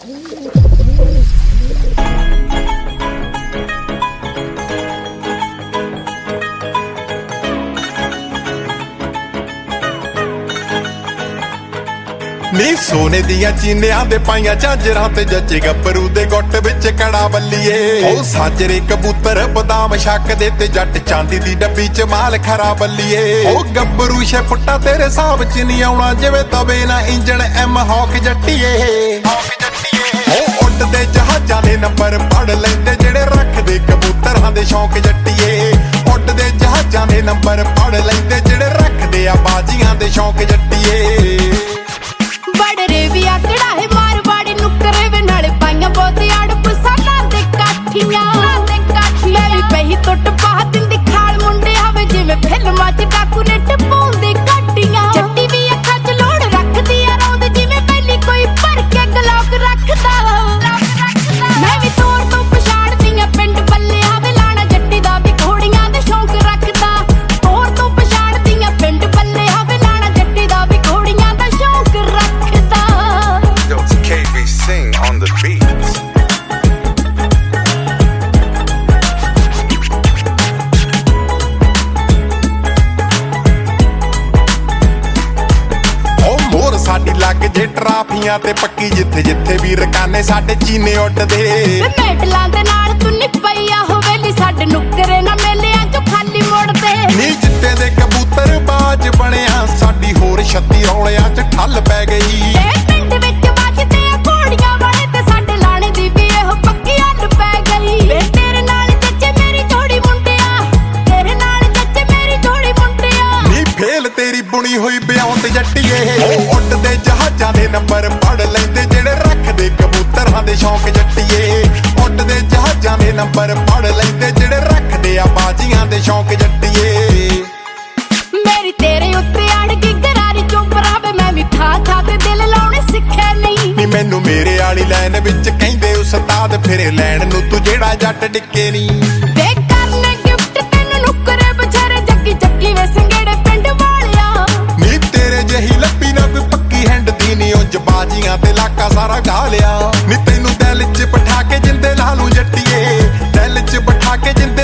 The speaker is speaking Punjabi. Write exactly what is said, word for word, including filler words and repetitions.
ਨੀ ਸੋਨੇ ਦੀਆਂ ਚੀਨਿਆਂ ਦੇ ਪਾਈਆਂ ਝਾਂਜਰਾਂ ਤੇ ਜੱਜੇ ਗੱਭਰੂ ਦੇ ਗੁੱਟ ਵਿੱਚ ਕੜਾ ਬੱਲੀਏ। ਉਹ ਸਾਜਰੇ ਕਬੂਤਰ ਬਦਾਮ ਛੱਕਦੇ ਤੇ ਜੱਟ ਚਾਂਦੀ ਦੀ ਡੱਬੀ ਚ ਮਾਲ ਖਰਾ ਬੱਲੀਏ। ਉਹ ਗੱਭਰੂ ਛੇ ਫੁੱਟਾ ਤੇਰੇ ਹਿਸਾਬ ਚ ਨਹੀਂ ਆਉਣਾ ਜਿਵੇਂ ਤਵੇ ਨਾ ਇੰਜਣ ਐਮ ਹੌਕ ਜੱਟੀਏ। ਉਹ ਉੱਡਦੇ ਜਹਾਜ਼ਾਂ ਦੇ ਨੰਬਰ ਪੜ ਲੈਂਦੇ ਜਿਹੜੇ ਰੱਖਦੇ ਕਬੂਤਰਾਂ ਦੇ ਸ਼ੌਂਕ ਜੱਟੀਏ। ਉੱਡਦੇ ਜਹਾਜ਼ਾਂ ਦੇ ਨੰਬਰ ਪੜ ਲੈਂਦੇ ਜਿਹੜੇ ਰੱਖਦੇ ਆ ਬਾਜੀਆਂ ਦੇ ਸ਼ੌਂਕ ਜੱਟੀਏ। ਬੜਰੇ ਵੀ ਆਕੜਾ ਹੈ ਮਾਰਵਾੜੀ ਨੁਕਰੇ ਵੇ ਨਾਲੇ ਪਾਈਆਂ ਬਹੁਤੇ ਅੜਪ ਸਾਲਾਂ ਦੇ ਕਾਠੀਆਂ। ਮੈਂ ਵੀ ਪਈ ਟੁੱਟ ਪਾ ਦਿੰਦੀ ਖਾਲ ਮੁੰਡੇ ਆਵੇ ਜਿਵੇਂ ਫਿਲਮਾਂ ਚ ਡਾਕੂ ਨੇ ਟਪਾਉਂਦੇ ਕਾਟੀਆਂ। ਜੱਟੀ ਵੀ ਅੱਖਾਂ ਚ ਲੋੜ ਰੱਖਦੀ ਆ ਰੌਂਦ ਜਿਵੇਂ ਪਹਿਲੀ ਕੋਈ ਭਰ ਕੇ ਗਲੋਕ ਰੱਖਦਾ। ਮੈਂ ਵੀ ਤੋਰ ਤੋਂ ਪਛਾੜਦੀ ਆ ਪਿੰਡ ਬੱਲੇ ਆਵੇ ਲਾਣਾ ਜੱਟੀ ਦਾ ਵੀ ਘੋੜੀਆਂ ਦੇ ਸ਼ੌਂਕ ਰੱਖਦਾ। ਤੋਰ ਤੋਂ ਪਛਾੜਦੀ ਆ ਪਿੰਡ ਬੱਲੇ ਆਵੇ ਲਾਣਾ ਜੱਟੀ ਦਾ ਵੀ ਘੋੜੀਆਂ ਦਾ ਸ਼ੌਂਕ ਰੱਖਦਾ। Yo, it's K B Sing on the beat. ਸਾਡੀ ਲੱਗ ਜੇ ਟਰਾਫੀਆਂ ਤੇ ਪੱਕੀ ਜਿੱਥੇ ਜਿੱਥੇ ਵੀ ਰਕਾਨੇ ਸਾਡੇ ਚੀਨੇ ਉੱਡਦੇ। ਮੇਟਲਾਂ ਦੇ ਨਾਲ ਤੁੰਨੀ ਪਈਆ ਹੋਵੇਲੀ ਸਾਡੇ ਨੁਕਰੇ ਨਾ ਮੇਲਿਆਂ ਚੋਂ ਖਾਲੀ ਮੁੜਦੇ। ਨੀ ਜਿੱਤੇ ਦੇ ਕਬੂਤਰ ਬਾਜ ਬਣਿਆ ਸਾਡੀ ਹੋਰ ਛੱਤੀ ਰੌਲਿਆਂ ਚ ਠੱਲ ਪੈ ਗਈ। ਇਹ ਪਿੰਡ ਵਿੱਚ ਵੱਜਦੇ ਆ ਘੋੜੀਆਂ ਵਾਲੇ ਤੇ ਸਾਡੇ ਲਾਣੇ ਦੀ ਵੀ ਇਹੋ ਪੱਕੀ ਹੱਲ ਪੈ ਗਈ। ਵੇ ਤੇਰੇ ਨਾਲ ਚੱਚੇ ਮੇਰੀ ਜੋੜੀ ਮੁੰਡਿਆ, ਤੇਰੇ ਨਾਲ ਚੱਚੇ ਮੇਰੀ ਜੋੜੀ ਮੁੰਡਿਆ। ਨੀ ਫੇਲ ਤੇਰੀ ਬੁਣੀ ਹੋਈ ਬਿਆਉਂਤ ਜੱਟੀਏ। ਉਹ ਉੱਡਦੇ ਜਹਾਜ਼ਾਂ ਦੇ ਨੰਬਰ ਪੜ ਲੈਂਦੇ ਜਿਹੜੇ ਰੱਖਦੇ ਕਬੂਤਰਾਂ ਦੇ ਸ਼ੌਂਕ ਜੱਟੀਏ। ਉੱਡਦੇ ਜਹਾਜ਼ਾਂ ਦੇ ਨੰਬਰ ਪੜ ਲੈਂਦੇ ਜਿਹੜੇ ਰੱਖਦੇ ਆ ਬਾਜੀਆਂ ਦੇ ਸ਼ੌਂਕ ਜੱਟੀਏ। ਮੇਰੀ ਤੇਰੇ ਉੱਤੇ ਅੜ ਗਈ ਗਰਾਰੀ ਚੁੱਪ ਰਾਵੇ ਮੈਂ ਵੀ ਥਾਂ ਥਾਂ ਤੇ ਦਿਲ ਲਾਉਣੇ ਸਿੱਖਿਆ ਨਹੀਂ। ਨੀ ਮੈਨੂੰ ਮੇਰੇ ਵਾਲੀ ਲਾਈਨ ਵਿੱਚ ਕਹਿੰਦੇ ਉਸਤਾਦ ਫਿਰੇ ਲੈਣ ਨੂੰ ਤੂੰ ਜਿਹੜਾ ਜੱਟ ਡਿੱਕੇ ਨੀ। ਵੇ ਕਰਨੇ ਗਿਫਟ ਤੈਨੂੰ ਨੁਕਰੇ ਬਚਾਰੇ ਜੱਗੀ ਜੱਗੀ ਵੇ ਸੰਗੇੜੇ ਪਿੰਡ ਵਾਲਿਆ। ਨੀ ਤੇਰੇ ਜਿਹੀ ਲੱਭੀ ਨਾ ਕੋਈ ਪੱਕੀ ਹੈਂਡਦੀ ਨੀ ਉਂਝ ਬਾਜੀਆਂ ਤੇ ਲਾਕਾ ਸਾਰਾ ਗਾ ਲਿਆ। ਨੀ ਤੈਨੂੰ ਦਿਲ ਚ ਬਿਠਾ ਕੇ ਜਿੰਦੇ ਲਾ ਲੂੰ ਜੱਟੀਏ, ਦਿਲ ਚ ਬਿਠਾ ਕੇ ਜਿੰਦੇ